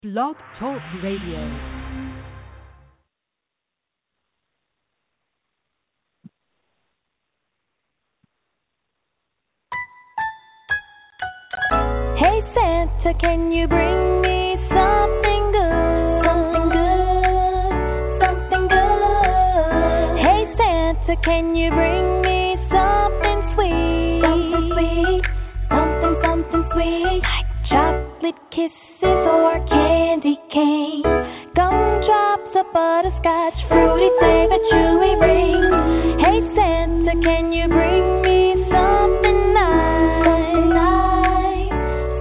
Blog Talk Radio. Hey Santa, can you bring me something good? Something good, something good. Hey Santa, can you bring me something sweet? Something sweet, something sweet. Like chocolate kisses or candy cane. Gumdrops or butterscotch, fruity flavor, chewy ring. Hey Santa, can you bring me something nice? Something nice.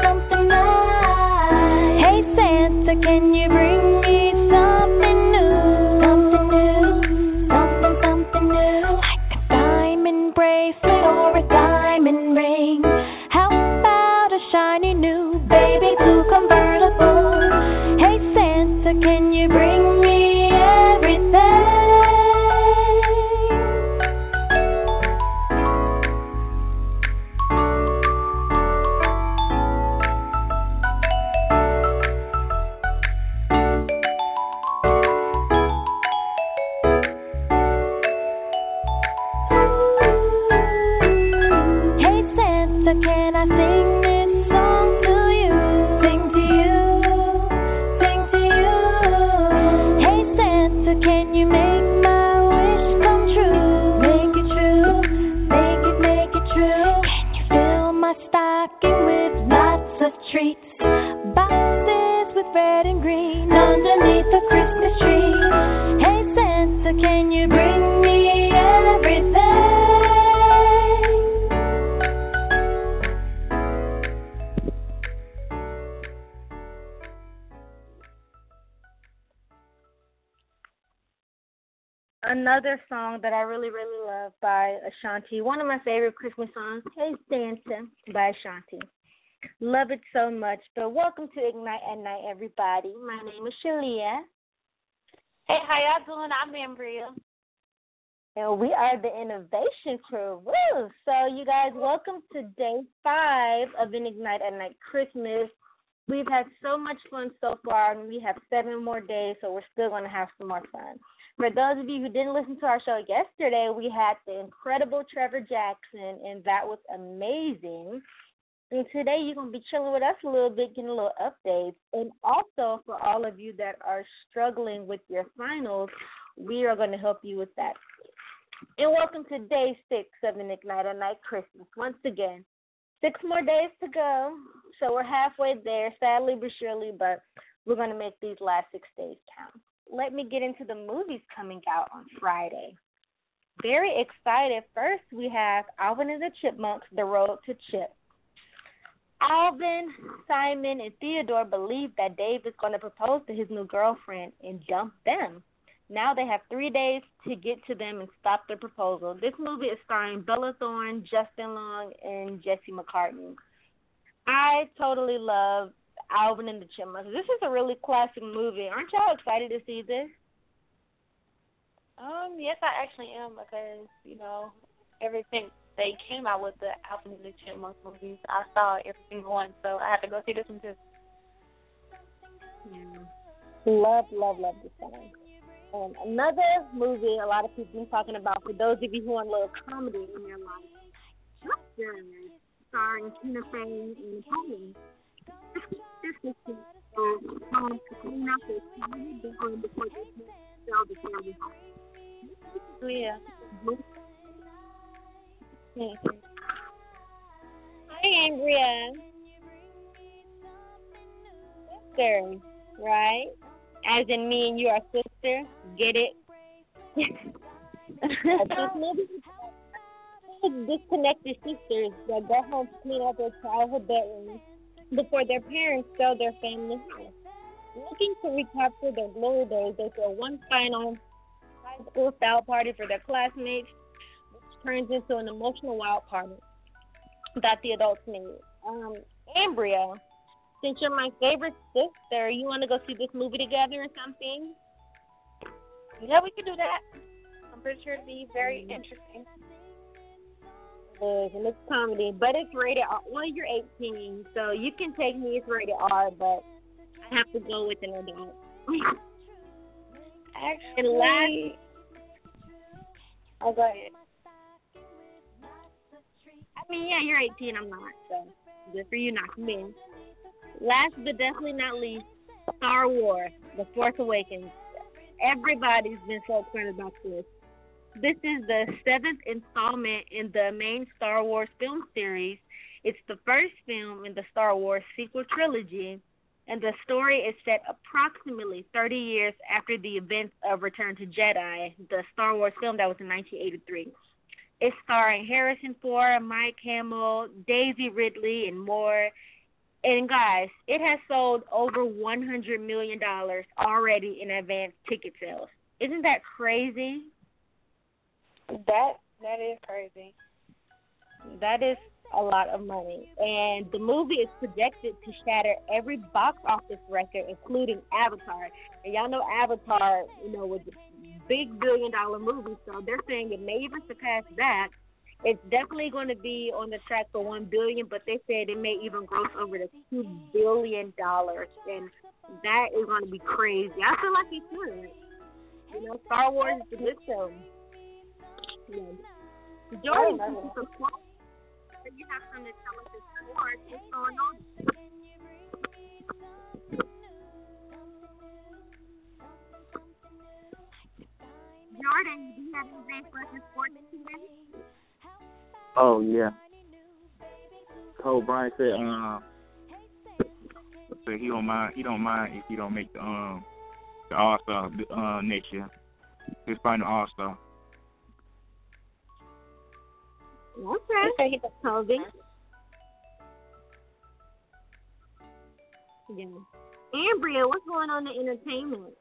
Hey Santa, can you bring me something new? Something new, something new. Like a diamond bracelet or a diamond ring. How about a shiny new baby blue convertible? Hey Santa, can you bring me everything? Hey Santa, can I sing this song to you? Sing to you, sing to you. Hey Santa, can you make my wish come true? Make it true, make it true. Can you fill my stocking with lots of treats? Boxes with red and green underneath the Christmas tree. Hey Santa, can you bring me everything? Another song that I really, really love by Ashanti. One of my favorite Christmas songs, Hey Santa by Ashanti. Love it so much. But welcome to Ignite at Night, everybody. My name is Shalia, Hey, how y'all doing? I'm Ambria. and we are the Innovation Crew. Woo! So, you guys, welcome to day 5 of an Ignite at Night Christmas. We've had so much fun so far, and we have 7 more days, so we're still going to have some more fun. For those of you who didn't listen to our show yesterday, we had the incredible Trevor Jackson, and that was amazing. And today you're going to be chilling with us a little bit, getting a little updates. And also for all of you that are struggling with your finals, we are going to help you with that. And welcome to day 6 of an Ignite at Night Christmas. Once again, 6 more days to go. So we're halfway there, sadly but surely, but we're going to make these last 6 days count. Let me get into the movies coming out on Friday. Very excited. First, we have Alvin and the Chipmunks, The Road to Chip. Alvin, Simon, and Theodore believe that Dave is going to propose to his new girlfriend and dump them. Now they have 3 days to get to them and stop their proposal. This movie is starring Bella Thorne, Justin Long, and Jesse McCartney. I totally love Alvin and the Chipmunks. This is a really classic movie. Aren't y'all excited to see this? Yes, I actually am because, everything they came out with the Alvin and the Chipmunks movies. I saw every single one, so I have to go see this one too. Love this one. Another movie a lot of people are talking about, for those of you who want a little comedy in their life, Chester, starring Tina Fey and Napoleon. This is clean up the family before they sell the family home. Oh, yeah. Hi, Andrea. Sister, right? As in me and you are sister. Get it? This movie is disconnected sisters that go home to clean up their childhood bedrooms before their parents sell their family house. Looking to recapture their glory days, they throw one final high school style party for their classmates, which turns into an emotional wild party that the adults need. Ambria, since you're my favorite sister, you want to go see this movie together or something? Yeah, we can do that. I'm pretty sure it'll be very interesting. And it's comedy, but it's rated R. Well, you're 18, so you can take me. It's rated R, but I have to go with an adult. Actually, go ahead. I mean, yeah, you're 18, I'm not, so good for you not to be. Last but definitely not least, Star Wars, The Force Awakens. Everybody's been so excited about this. This is the 7th installment in the main Star Wars film series. It's the first film in the Star Wars sequel trilogy, and the story is set approximately 30 years after the events of Return to Jedi, the Star Wars film that was in 1983. It's starring Harrison Ford, Mike Hamill, Daisy Ridley, and more. And guys, it has sold over $100 million already in advance ticket sales. Isn't that crazy? That is crazy. That is a lot of money. And the movie is projected to shatter every box office record, including Avatar. And y'all know Avatar, was a big billion-dollar movie, so they're saying it may even surpass that. It's definitely going to be on the track for $1 billion, but they said it may even gross over to $2 billion, and that is going to be crazy. I feel like it should. Star Wars is a good show. Jordan, you have something to tell us this Wars. What's going on? Jordan, do you have anything for us in sports today? Oh yeah. Cole Bryant said he don't mind if he don't make the All-Star next year. His final All-Star. Okay. Kobe. Yeah. Ambria, what's going on in entertainment?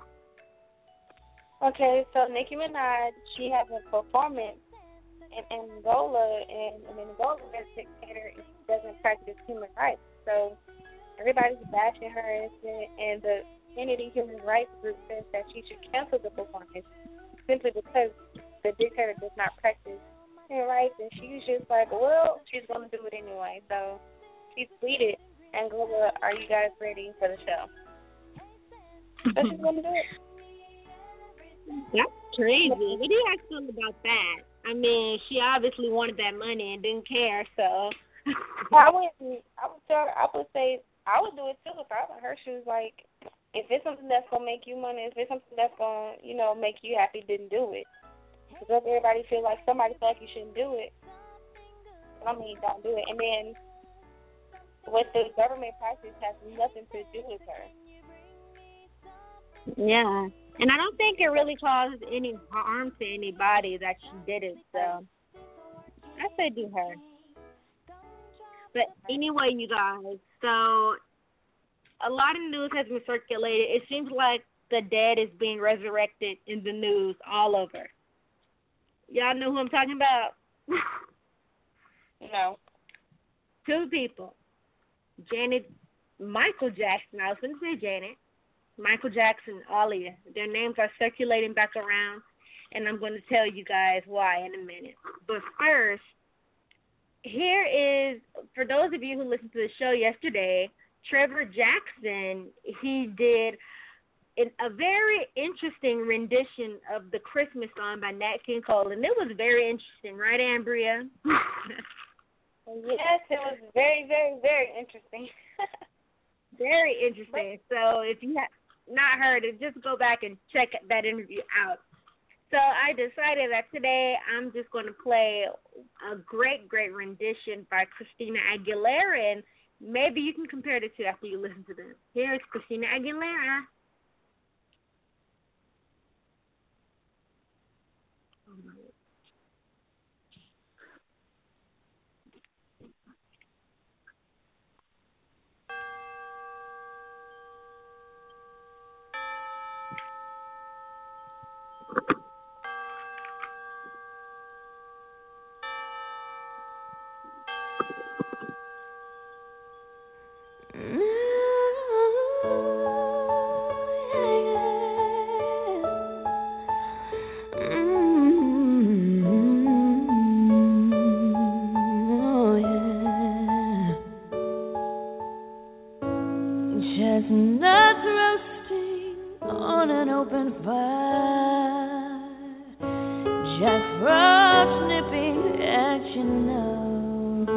Okay, so Nicki Minaj, she has a performance in Angola, and in Angola, there's a dictator and she doesn't practice human rights. So everybody's bashing her, and the Kennedy Human Rights Group says that she should cancel the performance simply because the dictator does not practice human rights, and she's just like, well, she's going to do it anyway. So she tweeted, Angola, are you guys ready for the show? So she's going to do it. That's crazy. What do you guys feel about that? I mean, she obviously wanted that money and didn't care, so. I would say I would do it too if I was in her shoes. Like, if it's something that's gonna make you money, if it's something that's gonna, make you happy, then do it. Because if everybody feel like somebody feel like you shouldn't do it, don't do it. And then what the government practice has nothing to do with her. Yeah. And I don't think it really caused any harm to anybody that she did it, so I say do her. But anyway, you guys, so a lot of news has been circulated. It seems like the dead is being resurrected in the news all over. Y'all know who I'm talking about? No. 2 people. Michael Jackson. I was going to say Janet. Michael Jackson, Aaliyah. Their names are circulating back around, and I'm going to tell you guys why in a minute. But first, here is, for those of you who listened to the show yesterday, Trevor Jackson, he did a very interesting rendition of the Christmas song by Nat King Cole, and it was very interesting, right, Ambria? Yes, it was very, very, very interesting. Very interesting. So if you have not heard it, just go back and check that interview out. So I decided that today I'm just going to play a great, great rendition by Christina Aguilera, and maybe you can compare the two after you listen to them. Here's Christina Aguilera. on an open fire, just frost nipping at your nose.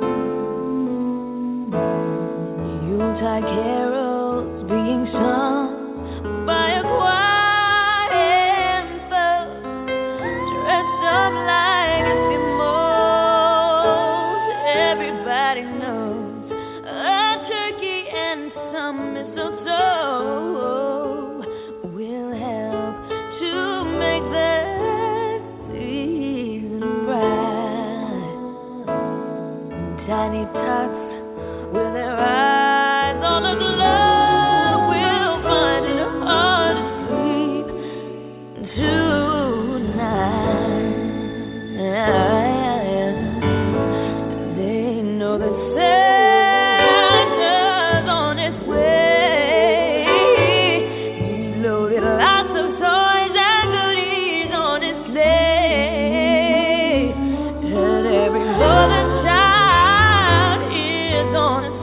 Yuletide carols being sung by a choir and folks dressed up like Eskimos. Everybody knows a turkey and some mistletoe will help to make the season bright. Tiny tots with their eyes on the glow will find it hard to sleep tonight. They know that Santa's on his way. He's loaded lots of toys and goodies on his sleigh, and every mother child is on his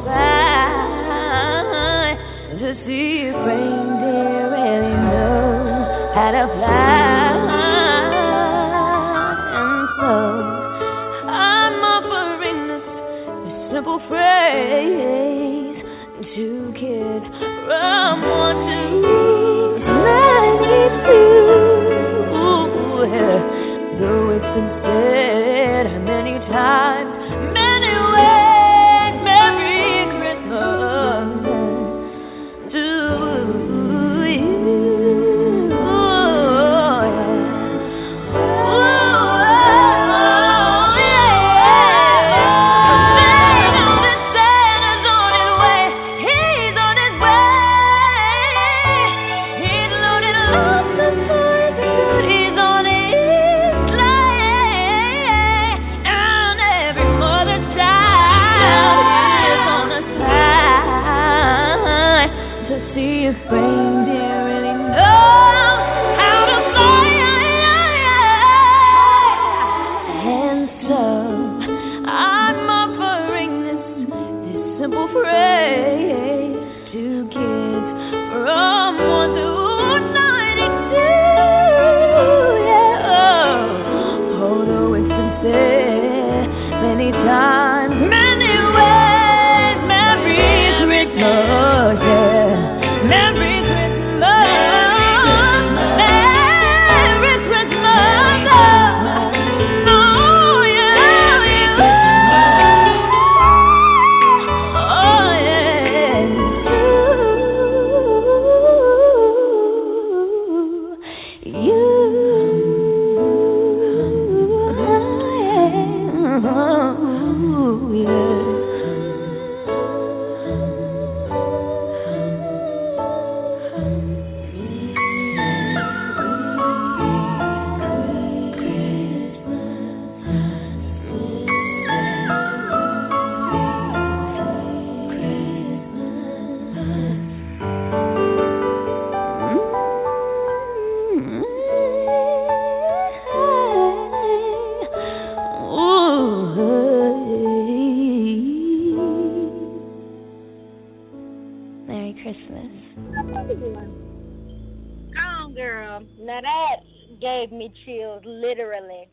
side to see if reindeer really know how to fly. And so I'm offering this simple phrase to kids from 1 to 92. Though it's been said many times, many ways, Merry Christmas to you. Santa's on his way. He's on his way. He's loaded lots of toys and goodies on his sleigh, and every mother child is on the side to see if reindeer really know how to fly. And so I'm offering this simple phrase to kids from 1 to 92. Yeah. Although it's been said many times, many ways, Merry Christmas, yeah. Merry Christmas, Merry Christmas, oh yeah, oh yeah, Merry Christmas. Come on, girl. Now that gave me chills, literally.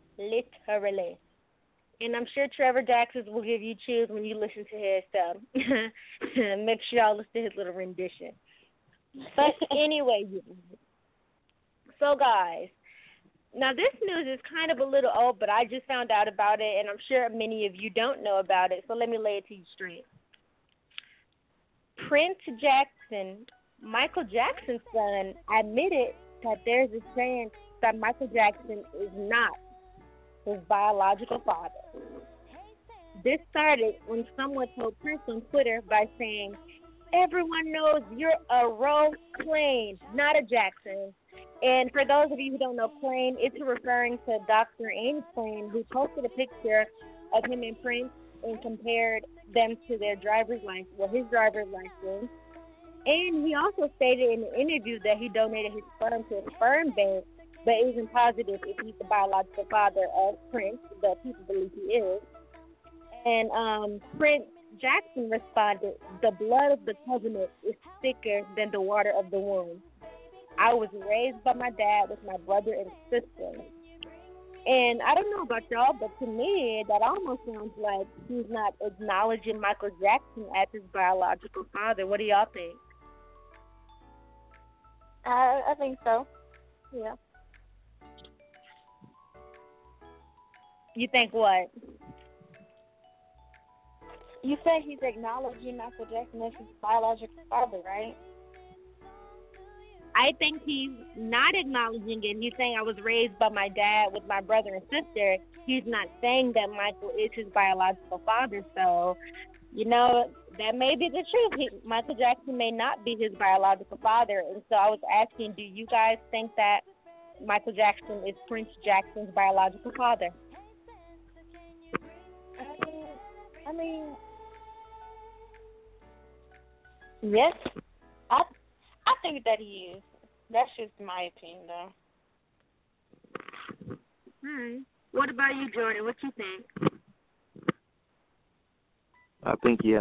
And I'm sure Trevor Jackson will give you chills when you listen to his stuff. Make sure y'all listen to his little rendition. But anyway, so guys, now this news is kind of a little old, but I just found out about it, and I'm sure many of you don't know about it, so let me lay it to you straight. Prince Jackson, Michael Jackson's son, admitted that there's a chance that Michael Jackson is not his biological father. This started when someone told Prince on Twitter by saying, "Everyone knows you're a Rose Plain, not a Jackson." And for those of you who don't know Plain, it's referring to Dr. Annie Plain, who posted a picture of him and Prince and compared them to their driver's license, his driver's license. And he also stated in an interview that he donated his sperm to a sperm bank, but isn't positive if he's the biological father of Prince, but people believe he is. And Prince Jackson responded, "The blood of the covenant is thicker than the water of the womb." I was raised by my dad with my brother and sister. And I don't know about y'all, but to me, that almost sounds like he's not acknowledging Michael Jackson as his biological father. What do y'all think? I think so. Yeah. You think what? You say he's acknowledging Michael Jackson as his biological father, right? I think he's not acknowledging it. He's saying I was raised by my dad with my brother and sister. He's not saying that Michael is his biological father. So, you know, that may be the truth. Michael Jackson may not be his biological father. And so I was asking, do you guys think that Michael Jackson is Prince Jackson's biological father? I mean, yes. I think that he is. That's just my opinion, though. All right. What about you, Jordan? What you think? I think, yeah.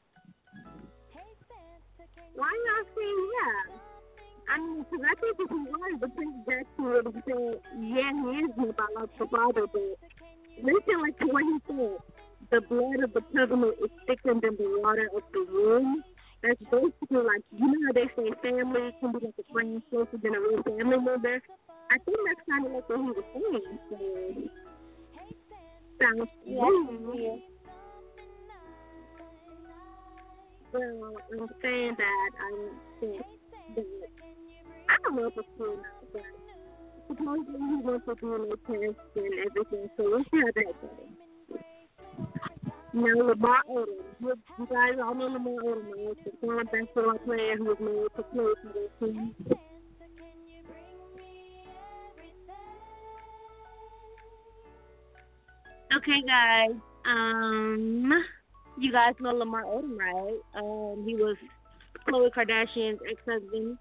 Why y'all saying yeah? I mean, because I think if he was, the Prince Jackson would have said, yeah, he is my biological father, but listen like to what he said. The blood of the covenant is thicker than the water of the womb. That's basically like, you know how they say family can be like a friend closer than a real family member? I think that's kind of like what he was saying. So, sounds yeah. Well, I'm saying that I think that, I don't know if it's true or not, but supposedly he wants to do no test and everything, so we'll see how that goes. Now, Lamar Odom. You guys all know Lamar Odom, right? The former basketball player who was married to play for their team. Okay, guys. You guys know Lamar Odom, right? He was Khloe Kardashian's ex-husband.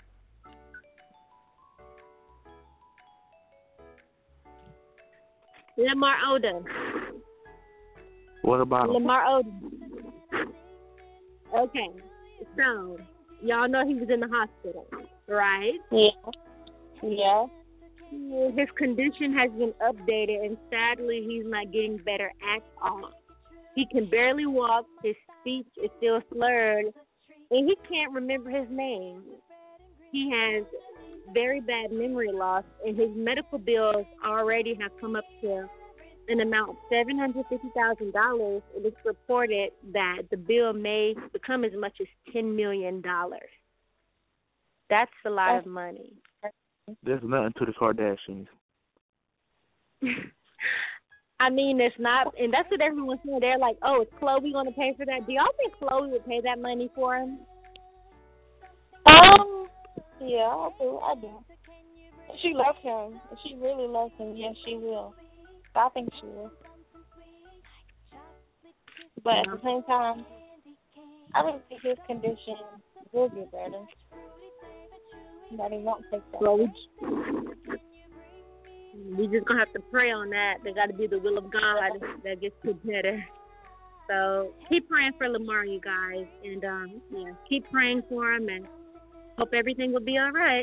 Lamar Odom. What about him? Lamar Odom. Okay, so y'all know he was in the hospital, right? Yeah. His condition has been updated, and sadly, he's not getting better at all. He can barely walk. His speech is still slurred, and he can't remember his name. He has very bad memory loss, and his medical bills already have come up to an amount of $750,000. It's reported that the bill may become as much as $10 million. That's a lot of money. There's nothing to the Kardashians. I mean, it's not, and that's what everyone's saying. They're like, oh, is Khloe going to pay for that? Do y'all think Khloe would pay that money for him? Yeah, I do. If she loves him, if she really loves him, yes, she will. I think she will. But at the same time, I don't think his condition will get better. That he won't take that. Well, we just going to have to pray on that. There got to be the will of God that gets it better. So keep praying for Lamar, you guys. And, keep praying for him and hope everything will be all right.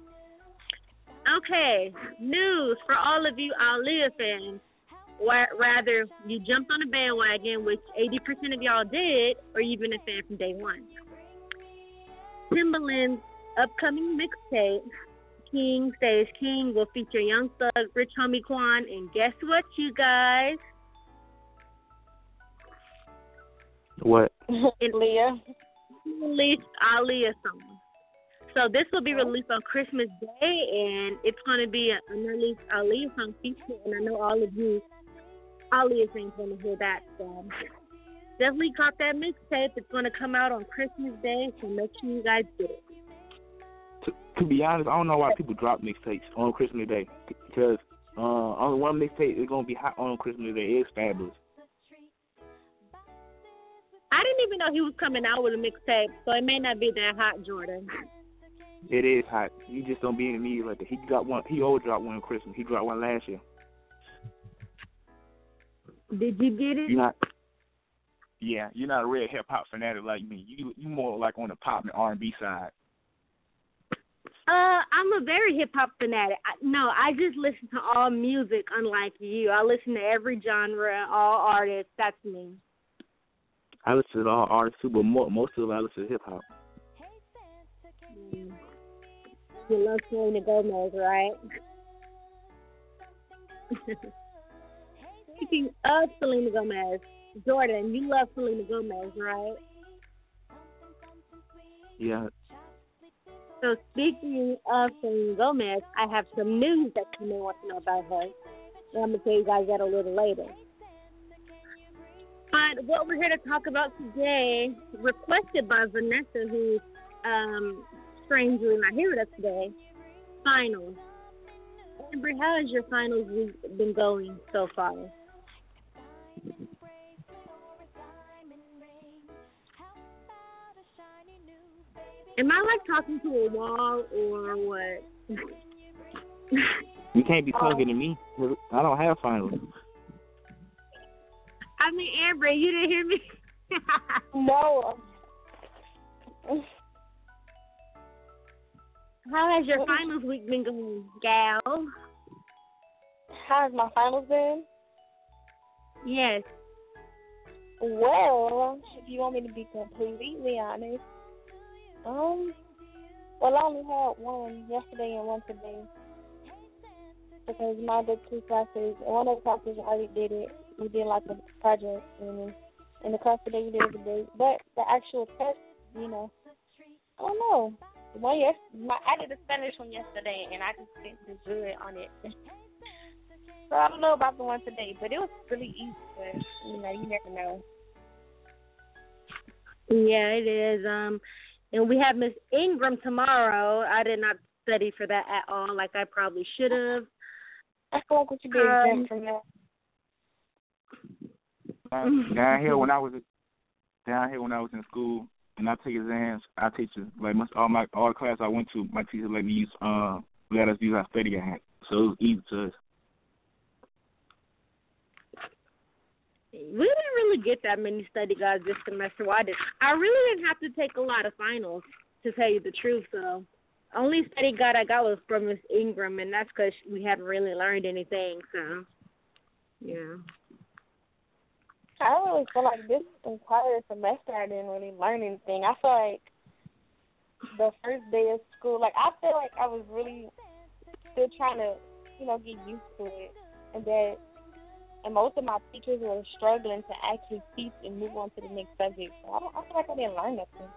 Okay, news for all of you Aaliyah fans. Rather, you jumped on a bandwagon, which 80% of y'all did, or you've been a fan from day one. Timbaland's upcoming mixtape, King Stays King, will feature Young Thug, Rich Homie Quan, and guess what, you guys? What? Leah. Released Aaliyah song. So this will be released on Christmas Day, and it's going to be an unreleased Aaliyah song feature, and I know all of you Aaliyah fans want to hear that. So definitely caught that mixtape. It's going to come out on Christmas Day, so make sure you guys get it. To be honest, I don't know why people drop mixtapes on Christmas Day, because only one mixtape is going to be hot on Christmas Day. It's Fabulous. I didn't even know he was coming out with a mixtape, so it may not be that hot, Jordan. It is hot. You just don't be in the media like that. He dropped one. He always dropped one on Christmas. He dropped one last year. Did you get it? You're not a real hip hop fanatic like me. You more like on the pop and R&B side. I I'm a very hip hop fanatic. I just listen to all music, unlike you. I listen to every genre, all artists. That's me. I listen to all artists too, but most of them I listen to hip hop. You love Selena Gomez, right? Speaking of Selena Gomez, Jordan, you love Selena Gomez, right? Yeah. So speaking of Selena Gomez, I have some news that you may want to know about her. And I'm going to tell you guys that a little later. But what we're here to talk about today, requested by Vanessa, who's strangely not here with us today, finals. Amber, how has your finals week been going so far? Am I like talking to a wall or what? You can't be talking to me. I don't have finals. I mean, Amber, you didn't hear me? No. How has your finals week been going, gal? How has my finals been? Yes. Well, if you want me to be completely honest, well, I only had one yesterday and one today. Because my other two classes, one of the classes I already did it. We did like a project, and in the class today we did it today. But the actual test, I don't know. I did a Spanish one yesterday, and I just didn't do good on it. So I don't know about the one today, but it was really easy. But you never know. Yeah, it is. And we have Miss Ingram tomorrow. I did not study for that at all, like I probably should have. I feel like we should be exempt from that. Down here when I was in school and I take exams, I teachers like all the class I went to, my teacher let us use our study guide, so it was easy to us. We didn't really get that many study guides this semester. Well, I really didn't have to take a lot of finals, to tell you the truth. So, only study guide I got was from Miss Ingram, and that's because we haven't really learned anything. So, yeah. I don't really feel like this entire semester I didn't really learn anything. I feel like the first day of school, I feel like I was really still trying to, get used to it, and most of my teachers were struggling to actually teach and move on to the next subject. So I feel like I didn't learn nothing.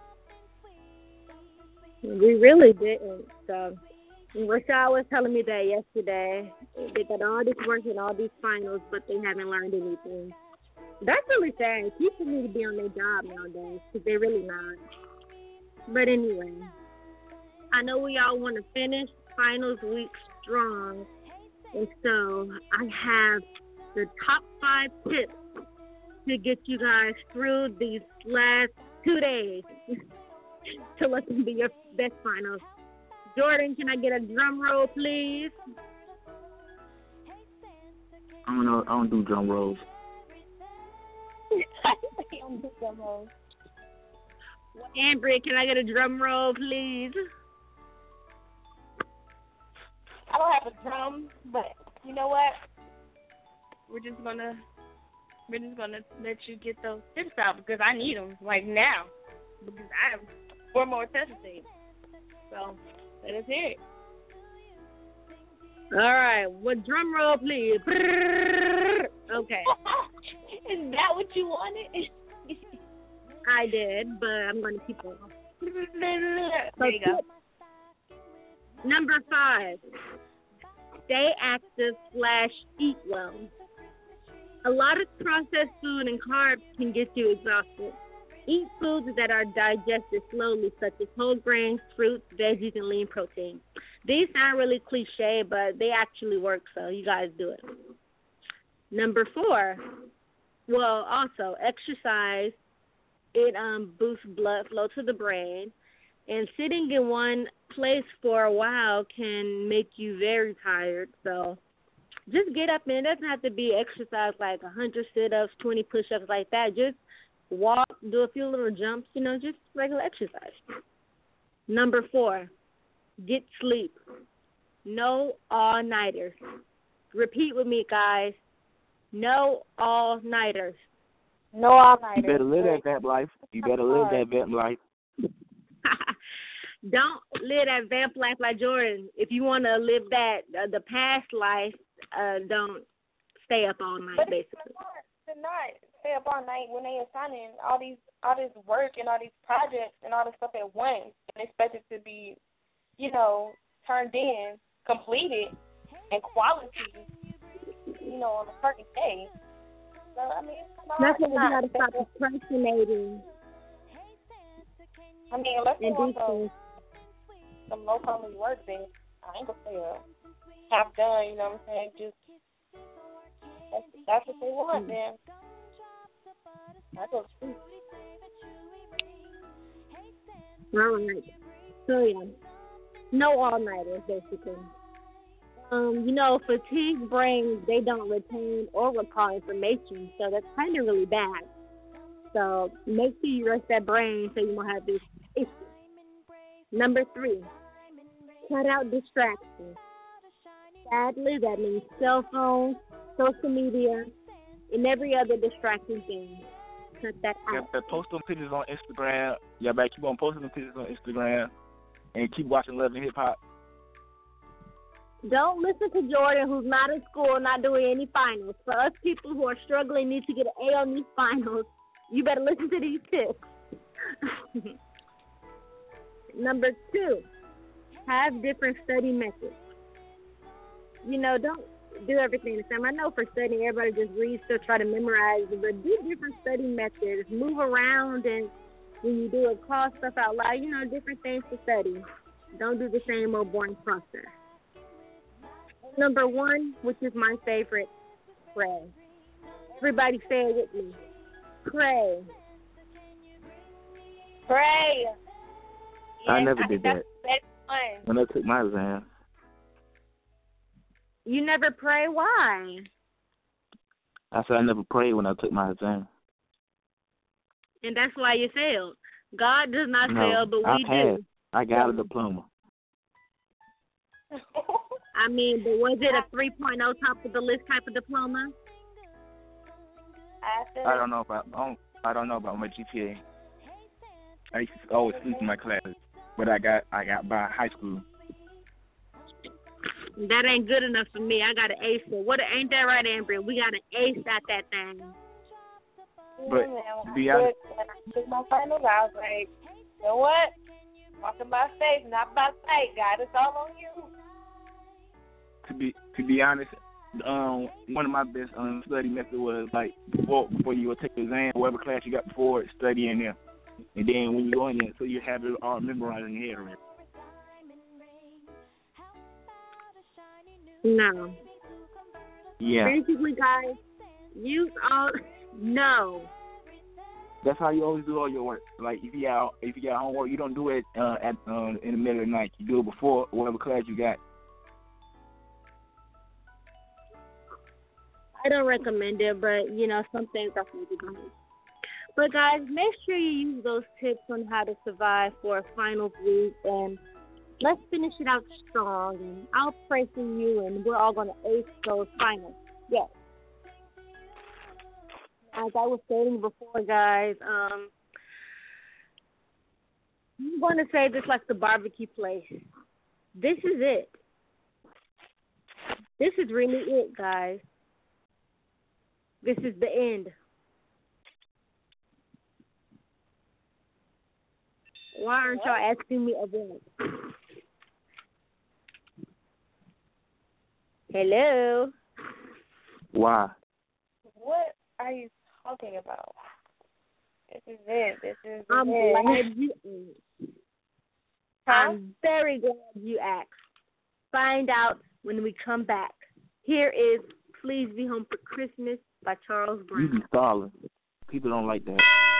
We really didn't. So Rashad was telling me that yesterday. They got all this work and all these finals, but they haven't learned anything. That's really sad. People need to be on their job nowadays because they're really not. But anyway, I know we all want to finish finals week strong. And so I have the top 5 tips to get you guys through these last 2 days to let them be your best finals. Jordan, can I get a drum roll, please? I don't do drum rolls. I don't do drum rolls. Amber, can I get a drum roll, please? I don't have a drum, but you know what? We're just gonna let you get those tips out because I need them now because I have 4 more tests to take. So let us hear it. All right, well, drum roll, please. Okay. Is that what you wanted? I did, but I'm going to keep on. There you go. Number 5, stay active / eat well. A lot of processed food and carbs can get you exhausted. Eat foods that are digested slowly, such as whole grains, fruits, veggies, and lean protein. These sound really cliche, but they actually work, so you guys do it. Number 4, also exercise. It boosts blood flow to the brain, and sitting in one place for a while can make you very tired. So just get up, and it doesn't have to be exercise like 100 sit-ups, 20 push-ups like that. Just walk, do a few little jumps, just regular exercise. Number 4, Get sleep. No all-nighters. Repeat with me, guys. No all-nighters. No all-nighters. You better live that vamp life. You better live that vamp life. Don't live that vamp life like Jordan. If you want to live that, the past life, don't stay up all night, but basically. To not stay up all night when they assigning all this work and all these projects and all this stuff at once and expect it to be, turned in, completed, and quality, on a certain day. So, I mean, that's what we got to stop procrastinating. I mean, unless you want some low-quality work, then I ain't going to say half done, you know what I'm saying? Just, that's what they want, then. I go to sleep. All right. So, yeah. No all-nighters, basically. Fatigued brains, they don't retain or recall information, so that's kind of really bad. So make sure you rest that brain so you won't have this issue. Number 3, cut out distractions. Sadly, that means cell phones, social media, and every other distracting thing. Cut that out. Yeah, post them pictures on Instagram. Yeah, back keep on posting them pictures on Instagram, and keep watching Love and Hip Hop. Don't listen to Jordan, who's not in school, not doing any finals. For us people who are struggling, need to get an A on these finals, you better listen to these tips. Number 2, have different study methods. Don't do everything the same. I know for studying, everybody just reads to try to memorize it, but do different study methods. Move around, and when you do it, call stuff out loud. Different things to study. Don't do the same old boring process. Number 1, which is my favorite, pray. Everybody say it with me. Pray. Pray. Yeah, I never did that. That's when I took my exam. You never pray? Why? I said I never prayed when I took my exam. And that's why you failed. God does not fail, but we passed. do. I got a diploma. But was it a 3.0 top of the list type of diploma? I don't know about my GPA. I used to always sleep in my classes, but I got by high school. That ain't good enough for me. I got an ace. What ain't that right, Amber? We got an ace at that thing. But to be honest, when I took my finals, I was like, you know what? Walking by faith, not by sight. God, it's all on you. To be honest, one of my best study methods was like before you would take the exam, whatever class you got before, study in there, and then when you go in there, so you have it all memorized in your head already. No. Yeah. Basically, guys, use all. No. That's how you always do all your work. Like if you got homework, you don't do it in the middle of the night. You do it before whatever class you got. I don't recommend it, but some things are for you to do. But guys, make sure you use those tips on how to survive for a final week, and let's finish it out strong. And I'll pray for you, and we're all going to ace those finals. Yes. As I was stating before, guys, I'm going to say this like the barbecue place. This is it. This is really it, guys. This is the end. Why aren't y'all asking me again? Hello? Why? What are you talking about? This is it. I'm glad you asked. Huh? I'm very glad you asked. Find out when we come back. Here is Please Be Home for Christmas by Charles Brown. You be stalling. People don't like that.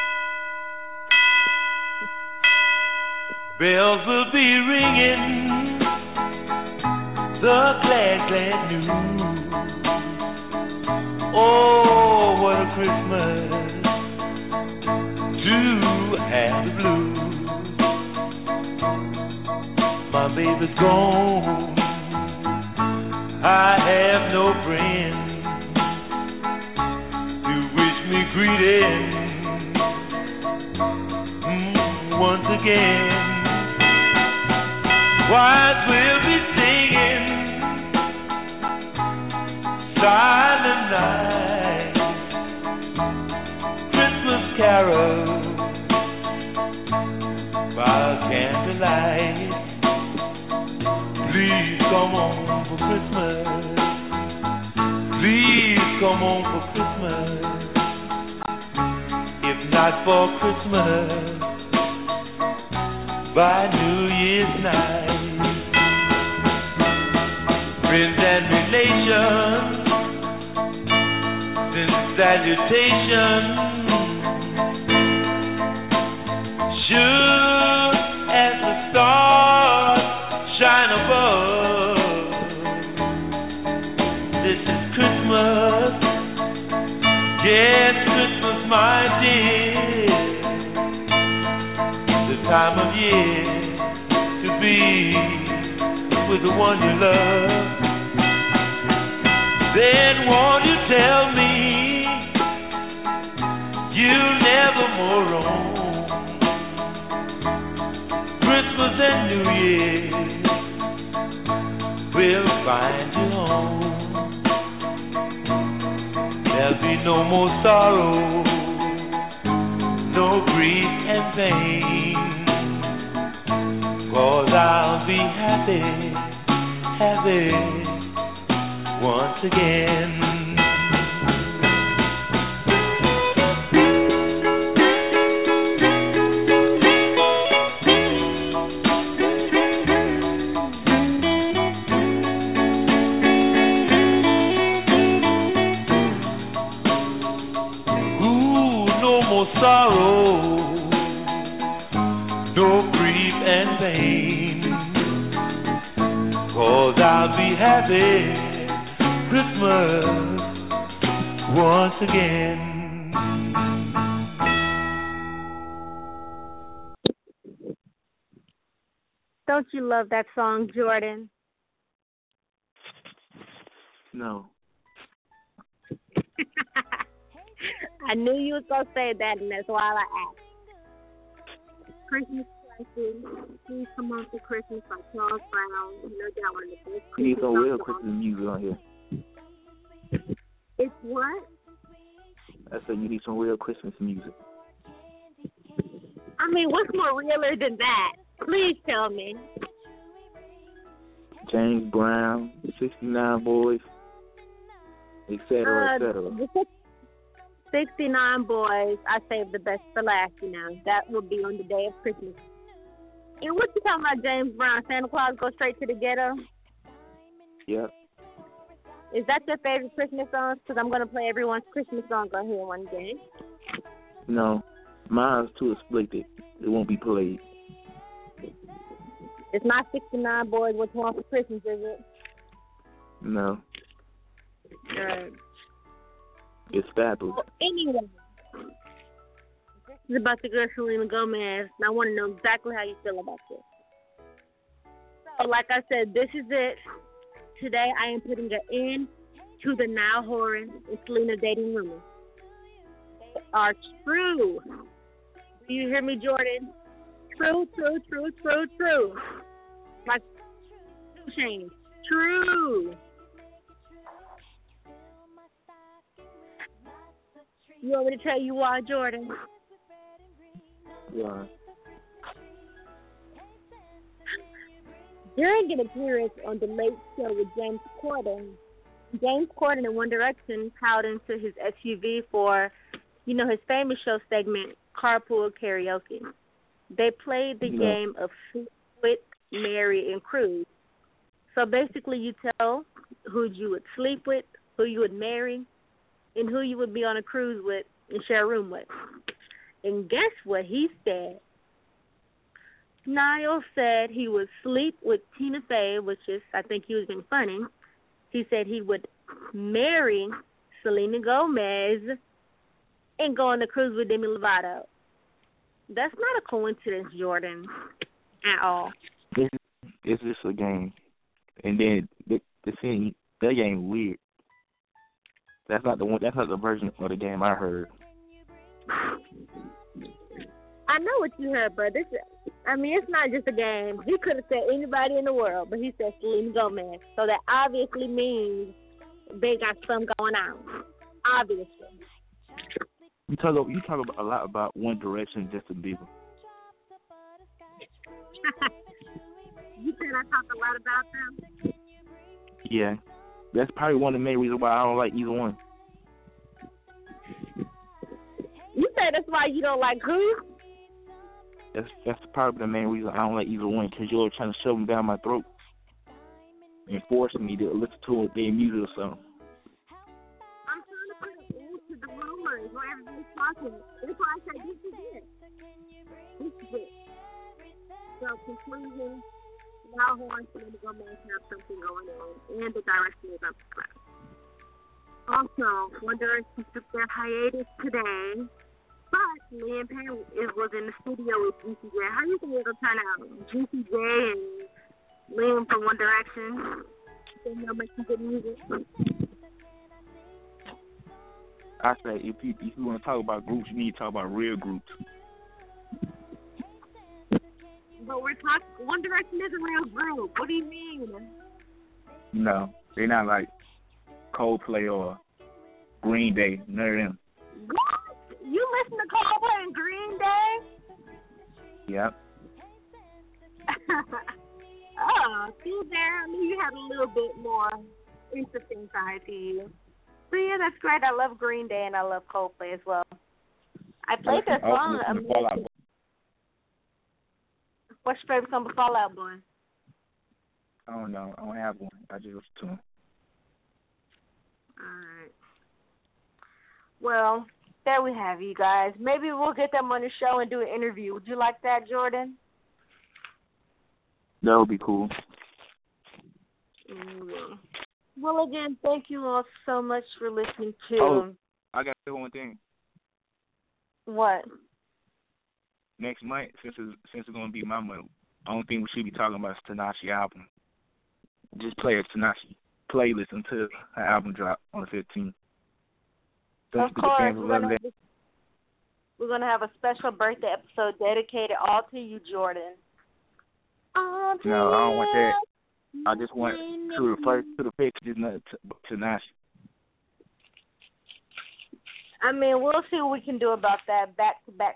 Bells will be ringing the glad, glad news. Oh, what a Christmas to have the blues. My my baby's gone. I have no friends to wish me greeting once again. White will be singing silent night, Christmas carols by candlelight. Please come on for Christmas. Please come on for Christmas. If not for Christmas, by New Year's night. Friends and relations, send salutations. Sure as the stars shine above, this is Christmas. Yes, Christmas, my dear. The time of year to be with the one you love. Then won't you tell me you'll never more roam? Christmas and New Year will find you home. There'll be no more sorrow, no grief and pain, 'cause I'll be happy, happy once again. Sorrow, no grief and pain, 'cause I'll be happy Christmas once again. Don't you love that song, Jordan? No. I knew you was going to say that, and that's why I asked. Christmas Classic, Please Come On for Christmas by Charles Brown. You know that one of the best You need some Christmas real songs. Christmas music on here. It's what? I said you need some real Christmas music. I mean, what's more realer than that? Please tell me. James Brown, 69 Boys, etc., etc. 69 Boys, I saved the best for last, you know. That will be on the day of Christmas. And what you talking about, James Brown? Santa Claus Go Straight to the Ghetto? Yep. Is that your favorite Christmas song? Because I'm going to play everyone's Christmas song on here one day. No, mine's too explicit. It won't be played. It's not 69 Boys, What You Want for Christmas, is it? No. All right. It's fabulous. Well, anyway, this is about the girl Selena Gomez, and I want to know exactly how you feel about this. So, like I said, this is it. Today, I am putting an end to the Niall Horan and Selena dating rumors. They are true. Do you hear me, Jordan? True, true, true, true, true. Like, change. True. You want me to tell you why, Jordan? Yeah. During an appearance on The Late Show with James Corden and One Direction piled into his SUV for, you know, his famous show segment, Carpool Karaoke. They played the game of Sleep, Marry, and Cruise. So basically you tell who you would sleep with, who you would marry, and who you would be on a cruise with and share a room with. And guess what he said? Niall said he would sleep with Tina Fey, which is, I think he was being funny. He said he would marry Selena Gomez and go on a cruise with Demi Lovato. That's not a coincidence, Jordan, at all. It's just a game. And then the thing, that game weird. That's not the one. That's not the version of the game I heard. I know what you heard, but it's not just a game. He could have said anybody in the world, but he said Selena Gomez. So that obviously means they got something going on. Obviously. You talk a lot about One Direction, Justin Bieber. You said I talk a lot about them? Yeah. That's probably one of the main reasons why I don't like either one. You said that's why you don't like who? That's probably the main reason I don't like either one, because you're trying to shove them down my throat and forcing me to listen to their music or something. I'm trying to put an end to the rumors where everybody's talking. That's why I said this is it. This is it. So, conclusion, now Horn Selena Gomez have something going on, and the direction is up to class. Also, One Direction took their hiatus today, but Liam Payne was in the studio with Juicy J. How do you think it'll turn out? Juicy J and Liam from One Direction, they'll make some good music. I say if you want to talk about groups, you need to talk about real groups. But we're talking, One Direction is a real group. What do you mean? No, they're not like Coldplay or Green Day, none of them. What? You listen to Coldplay and Green Day? Yep. Oh, see there, I knew you had a little bit more interesting side to you. So yeah, that's great. I love Green Day and I love Coldplay as well. I played their song. What's your favorite song of Fall Out Boy? I don't know. I don't have one. I just listen to them. All right. Well, there we have you guys. Maybe we'll get them on the show and do an interview. Would you like that, Jordan? That would be cool. Well, again, thank you all so much for listening to. Oh, I got to say one thing. What? Next month, since it's going to be my month, the only thing we should be talking about is Tinashe album. Just play a Tinashe playlist until her album drop on the 15th. Of course, we're going to have a special birthday episode dedicated all to you, Jordan. No, I don't want that. I just want to refer to the pictures, not to Tinashe. I mean, we'll see what we can do about that back to back.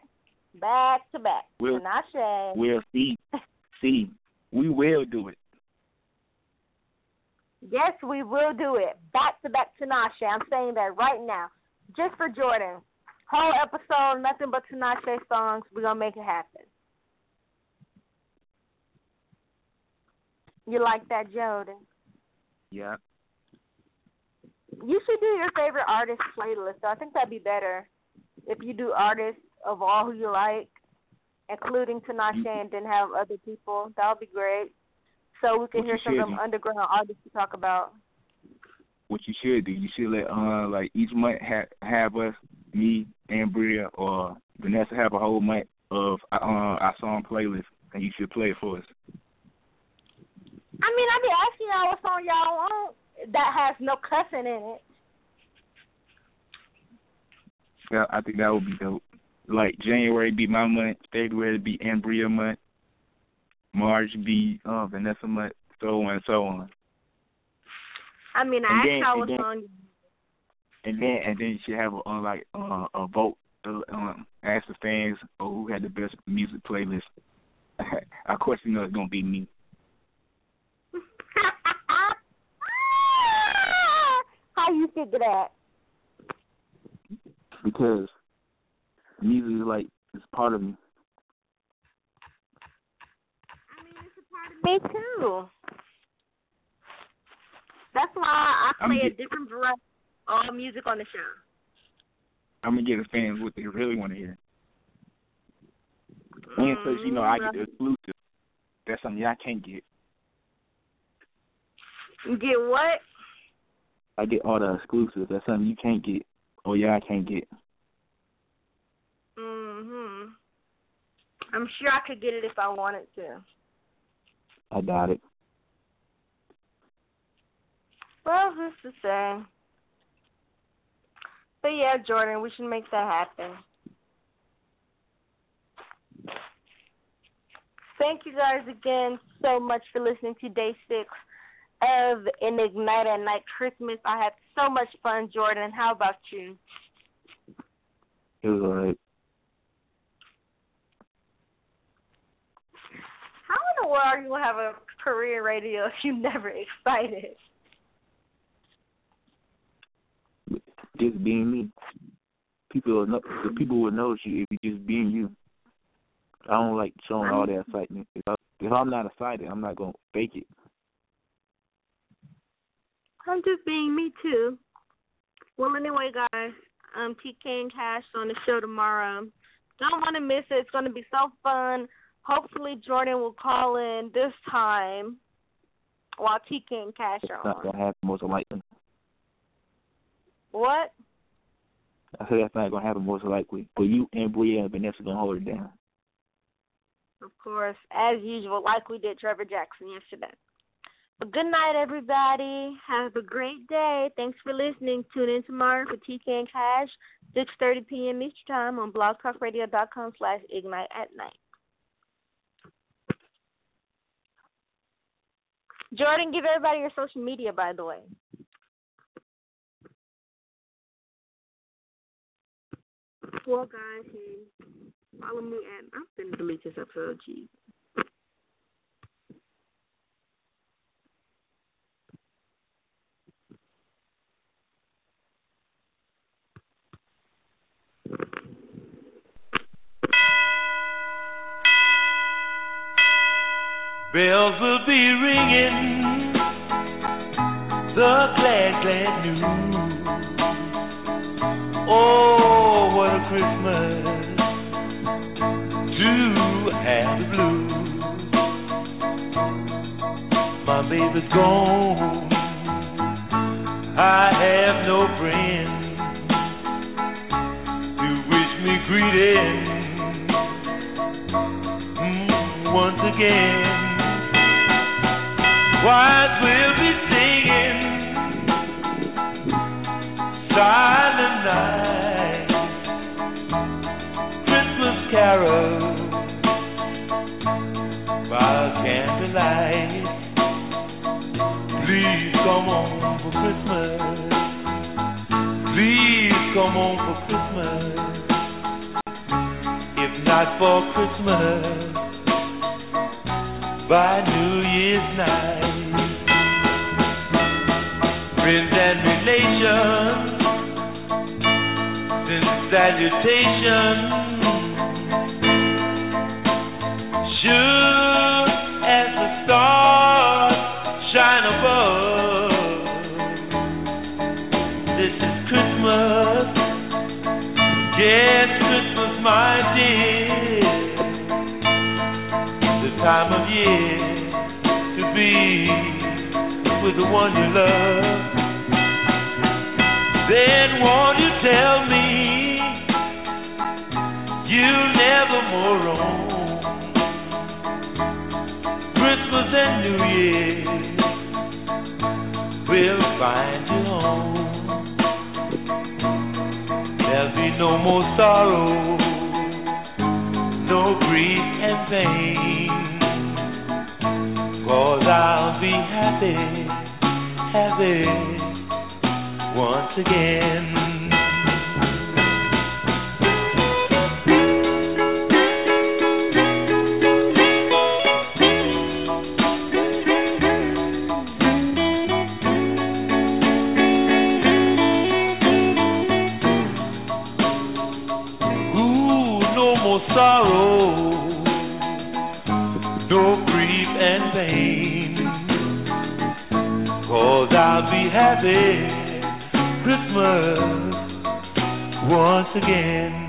Tinashe. We'll see. We will do it. Yes, we will do it. Back to back Tinashe. I'm saying that right now. Just for Jordan. Whole episode, nothing but Tinashe songs. We're going to make it happen. You like that, Jordan? Yeah. You should do your favorite artist playlist. I think that'd be better if you do artists of all who you like, including Tinashe, and then have other people. That would be great. So we can hear some of them underground artists to talk about. What you should do, you should let like each month have us, me, and Bria, or Vanessa have a whole month of our song playlist, and you should play it for us. I mean, I be asking y'all what song y'all want that has no cussing in it. Yeah, I think that would be dope. Like January be my month, February be Ambria month, March be Vanessa month, so on and so on. I mean, I asked y'all what song. And then you should have a vote, ask the fans who had the best music playlist. Of course, you know it's gonna be me. How you figure that? Because music is it's part of me. I mean, it's a part of me too. That's why I play a different variety of music on the show. I'm gonna give the fans what they really want to hear. And plus, I get the exclusive. That's something y'all can't get. You get what? I get all the exclusives. That's something you can't get, or y'all can't get. I'm sure I could get it if I wanted to. I doubt it. Well, who's to say? But yeah, Jordan, we should make that happen. Thank you guys again so much for listening to Day 6 of an Ignite at Night Christmas. I had so much fun, Jordan. How about you? It was all right. How in the world are you going to have a career in radio if you never excited? Just being me. People will know you if you just being you. I don't like showing all that excitement. If I'm not excited, I'm not going to fake it. I'm just being me, too. Well, anyway, guys, TK and Cash on the show tomorrow. Don't want to miss it. It's going to be so fun. Hopefully, Jordan will call in this time while TK and Cash are on. That's not going to happen most likely. What? I said that's not going to happen most likely. But you and Bria and Vanessa going to hold it down. Of course, as usual, like we did Trevor Jackson yesterday. But good night, everybody. Have a great day. Thanks for listening. Tune in tomorrow for TK and Cash, 6:30 p.m. Eastern Time on blogtalkradio.com/igniteatnight. Jordan, give everybody your social media, by the way. Well, guys, follow me at, I'm going to delete this episode, geez. Bells will be ringing the glad, glad news. Oh, what a Christmas to have the blues. My baby's gone, I have no friend to wish me greeting once again. White will be singing silent night, Christmas carols by candlelight. Please come on for Christmas. Please come on for Christmas. If not for Christmas, by New Year's night. Friends and relations, send salutations. Sure as the stars shine above. This is Christmas. Yes, Christmas, my dear. The time of year to be with the one you love. Then won't you tell me you'll never more roam? Christmas and New Year will find you home. There'll be no more sorrow, no grief and pain, 'cause I'll be happy, happy once again. Ooh, no more sorrow, no grief and pain, 'cause I'll be happy Christmas once again.